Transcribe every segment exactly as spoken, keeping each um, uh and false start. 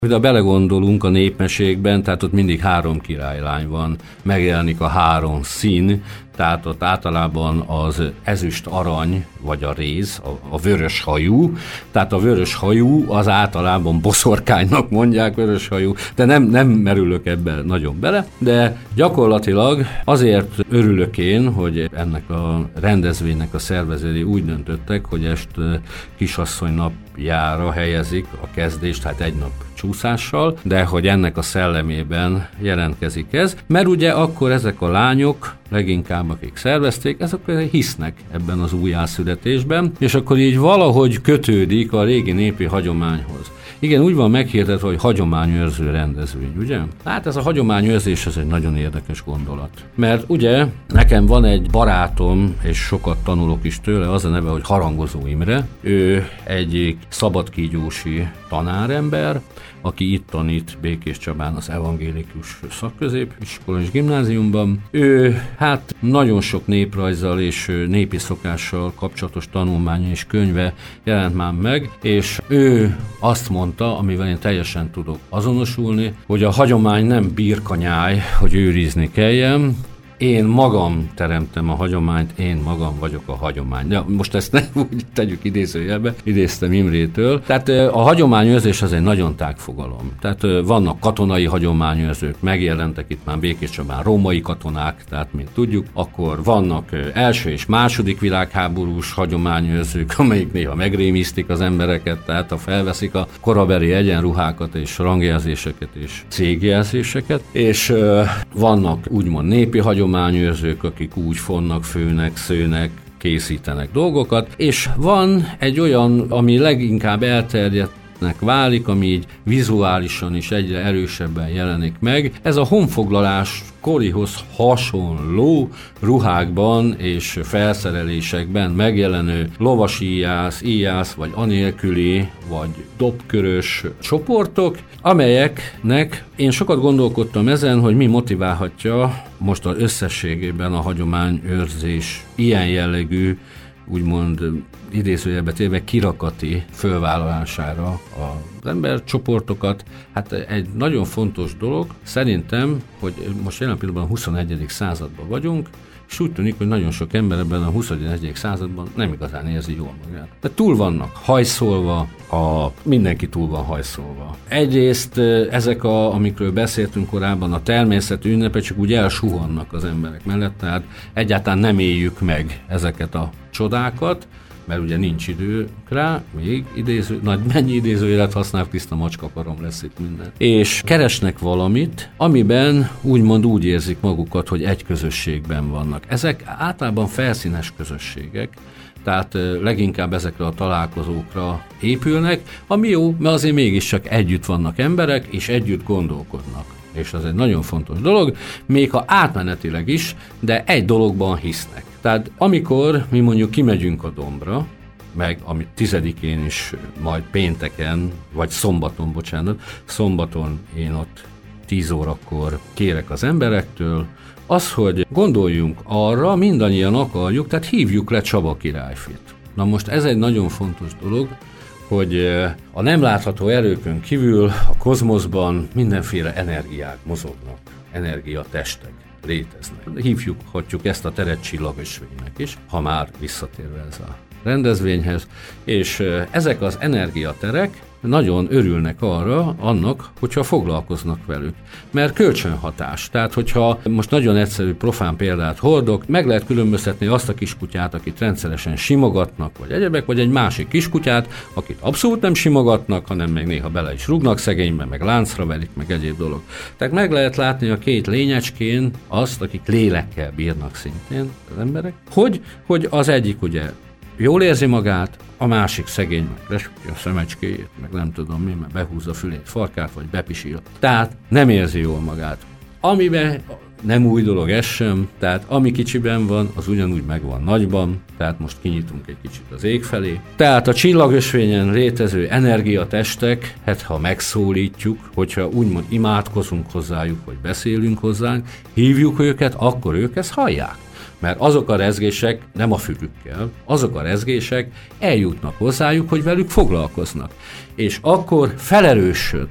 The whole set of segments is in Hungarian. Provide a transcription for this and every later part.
Ha belegondolunk a népmesékben, tehát ott mindig három királylány van, megjelenik a három szín, tehát ott általában az ezüst arany, vagy a réz, a, a vörös hajú, tehát a vörös hajú az általában boszorkánynak mondják, vörös hajú, de nem, nem merülök ebben nagyon bele, de gyakorlatilag azért örülök én, hogy ennek a rendezvénynek a szervezői úgy döntöttek, hogy ezt kisasszony napjára helyezik a kezdést, hát egy nap csúszással, de hogy ennek a szellemében jelentkezik ez, mert ugye akkor ezek a lányok, leginkább akik szervezték, ezek hisznek ebben az újjászületésben, és akkor így valahogy kötődik a régi népi hagyományhoz. Igen, úgy van meghirdetve, hogy hagyományőrző rendezvény, ugye? Hát ez a hagyományőrzés, ez egy nagyon érdekes gondolat. Mert ugye nekem van egy barátom, és sokat tanulok is tőle, az a neve, hogy Harangozó Imre. Ő egyik szabadkígyósi tanárember, aki itt tanít Békés Csabán az evangélikus szakközépiskola és gimnáziumban. Ő hát nagyon sok néprajzzal és népi szokással kapcsolatos tanulmánya és könyve jelent már meg, és ő azt mondta, amivel én teljesen tudok azonosulni, hogy a hagyomány nem birkanyáj, hogy őrizni kelljen. Én magam teremtem a hagyományt, én magam vagyok a hagyomány. De most ezt nem úgy tegyük idézőjelbe, idéztem Imrétől. Tehát a hagyományőrzés az egy nagyon tág fogalom. Tehát vannak katonai hagyományőrzők, megjelentek itt már Békés Csabán római katonák, tehát mint tudjuk, akkor vannak első és második világháborús hagyományőrzők, amelyik néha megrémisztik az embereket, tehát ha felveszik a korabeli egyenruhákat és rangjelzéseket és cégjelzéseket, és vannak úgymond népi hagyományőrzők, hagyományőrzők, akik úgy fonnak, főnek, szőnek, készítenek dolgokat, és van egy olyan, ami leginkább elterjedtnek válik, ami így vizuálisan is egyre erősebben jelenik meg. Ez a honfoglalás korihoz hasonló ruhákban és felszerelésekben megjelenő lovasíjász, íjász, vagy anélküli, vagy dobkörös csoportok, amelyeknek én sokat gondolkodtam ezen, hogy mi motiválhatja most az összességében a hagyományőrzés ilyen jellegű, úgymond idézőjelbe téve kirakati fölvállalására az embercsoportokat. Hát egy nagyon fontos dolog, szerintem, hogy most jelen pillanatban a huszonegyedik században vagyunk, és úgy tűnik, hogy nagyon sok ember ebben a huszonegyedik században nem igazán érzi jól magát. De túl vannak hajszolva, a, mindenki túl van hajszolva. Egyrészt ezek, a, amikről beszéltünk korábban, a természeti ünnepek csak úgy elsuhannak az emberek mellett, tehát egyáltalán nem éljük meg ezeket a csodákat, mert ugye nincs idő rá, még idéző, nagy mennyi idézőjelet használ, tiszta macskaparom lesz itt minden. És keresnek valamit, amiben úgymond úgy érzik magukat, hogy egy közösségben vannak. Ezek általában felszínes közösségek, tehát leginkább ezekre a találkozókra épülnek, ami jó, mert azért mégiscsak együtt vannak emberek, és együtt gondolkodnak. És ez egy nagyon fontos dolog, még ha átmenetileg is, de egy dologban hisznek. Tehát amikor mi mondjuk kimegyünk a Dombra, meg amit tizedikén is, majd pénteken, vagy szombaton, bocsánat, szombaton én ott tíz órakor kérek az emberektől, az, hogy gondoljunk arra, mindannyian akarjuk, tehát hívjuk le Csaba királyfit. Na most ez egy nagyon fontos dolog, hogy a nem látható erőkön kívül a kozmoszban mindenféle energiák mozognak, energiatestek léteznek. Hívjuk, hagyjuk ezt a teret csillagösvénynek is, ha már visszatérve ez a rendezvényhez, és ezek az energiaterek nagyon örülnek arra, annak, hogyha foglalkoznak velük. Mert kölcsönhatás. Tehát, hogyha most nagyon egyszerű profán példát hordok, meg lehet különböztetni azt a kiskutyát, akit rendszeresen simogatnak, vagy egyebek, vagy egy másik kiskutyát, akit abszolút nem simogatnak, hanem még néha bele is rúgnak szegénybe, meg láncra verik, meg egyéb dolog. Tehát meg lehet látni a két lényecskén azt, akik lélekkel bírnak szintén az emberek, hogy, hogy az egyik ugye jól érzi magát, a másik szegény meg lesütje a szemecskéjét, meg nem tudom mi, mert behúzza a fülét, farkát, vagy bepisil. Tehát nem érzi jól magát. Amiben nem új dolog ez sem, tehát ami kicsiben van, az ugyanúgy megvan nagyban, tehát most kinyitunk egy kicsit az ég felé. Tehát a csillagösvényen létező energiatestek, hát ha megszólítjuk, hogyha úgymond imádkozunk hozzájuk, vagy beszélünk hozzánk, hívjuk őket, akkor ők ezt hallják. Mert azok a rezgések, nem a fülükkel, azok a rezgések eljutnak hozzájuk, hogy velük foglalkoznak. És akkor felerősödnek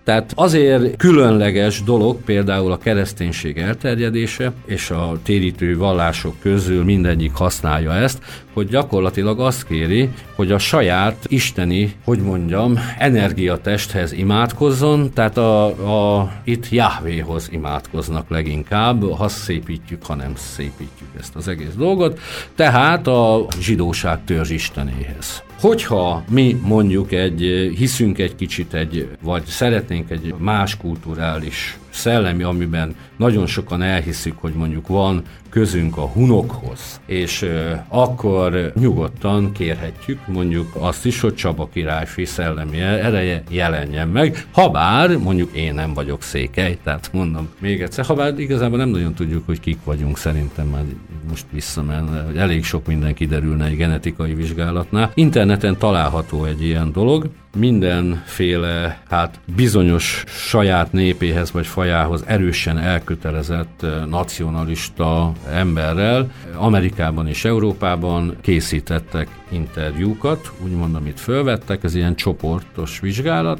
Tehát azért különleges dolog például a kereszténység elterjedése, és a térítő vallások közül mindegyik használja ezt, hogy gyakorlatilag azt kéri, hogy a saját isteni, hogy mondjam, energiatesthez imádkozzon, tehát a, a, itt Jahvéhoz imádkoznak leginkább, ha szépítjük, ha nem szépítjük ezt az egész dolgot, tehát a zsidóság törzs istenéhez. Hogyha mi mondjuk egy, hiszünk egy kicsit egy, vagy szeretnénk egy más kulturális szellemi, amiben nagyon sokan elhiszik, hogy mondjuk van közünk a hunokhoz, és euh, akkor nyugodtan kérhetjük mondjuk azt is, hogy Csaba királyfi szellemi ereje jelenjen meg, habár mondjuk én nem vagyok székely, tehát mondom még egyszer, habár igazából nem nagyon tudjuk, hogy kik vagyunk, szerintem már most visszamen, elég sok minden kiderülne egy genetikai vizsgálatnál. Interneten található egy ilyen dolog, mindenféle, hát bizonyos saját népéhez vagy fajához erősen elkötelezett nacionalista emberrel Amerikában és Európában készítettek interjúkat, úgymond, amit fölvettek, ez ilyen csoportos vizsgálat,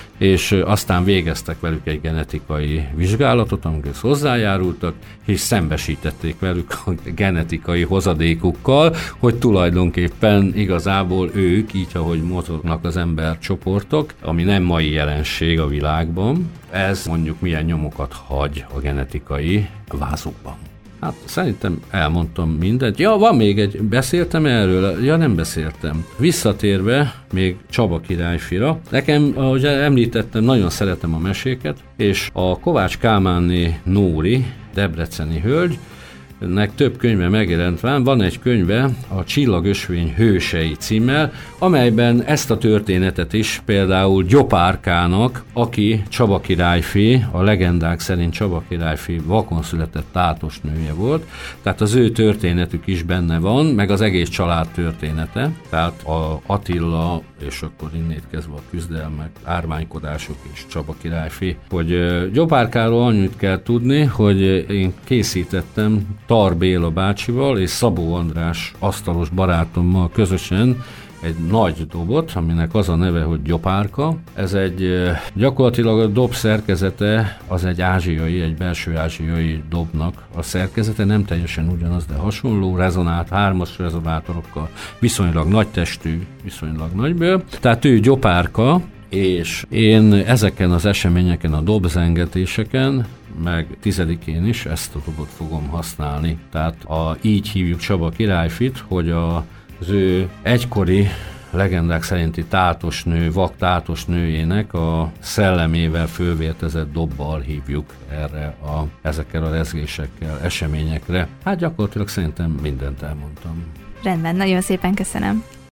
és aztán végeztek velük egy genetikai vizsgálatot, amikhez hozzájárultak, és szembesítették velük a genetikai hozadékukkal, hogy tulajdonképpen igazából ők, így ahogy mozognak az embercsoportok, ami nem mai jelenség a világban, ez mondjuk milyen nyomokat hagy a genetikai vázukban. Hát szerintem elmondtam mindent. Ja, van még egy, beszéltem erről? Ja, nem beszéltem. Visszatérve még Csaba királyfira, nekem, ahogy említettem, nagyon szeretem a meséket, és a Kovács Kálmánné Nóri, debreceni hölgy, nek több könyve megjelent van, van egy könyve, a Csillagösvény hősei címmel, amelyben ezt a történetet is például Gyopárkának, aki Csaba királyfi, a legendák szerint Csaba királyfi vakon született tátos nője volt, tehát az ő történetük is benne van, meg az egész család története, tehát a Attila, és akkor innét kezdve a küzdelmek, árványkodások és Csaba királyfi, hogy Gyopárkáról annyit kell tudni, hogy én készítettem Tar Béla bácsival és Szabó András asztalos barátommal közösen egy nagy dobot, aminek az a neve, hogy Gyopárka. Ez egy gyakorlatilag a dob szerkezete, az egy ázsiai, egy belső ázsiai dobnak a szerkezete, nem teljesen ugyanaz, de hasonló, rezonált, hármas rezonátorokkal, viszonylag nagy testű, viszonylag nagyből. Tehát ő Gyopárka, és én ezeken az eseményeken, a dobzengetéseken, meg tizedikén is ezt a dobot fogom használni. Tehát a, így hívjuk Csaba királyfit, hogy a, az ő egykori legendák szerinti tátosnő, vak tátosnőjének a szellemével fölvértezett dobbal hívjuk erre a, ezekkel a rezgésekkel, eseményekre. Hát gyakorlatilag szerintem mindent elmondtam. Rendben, nagyon szépen köszönöm.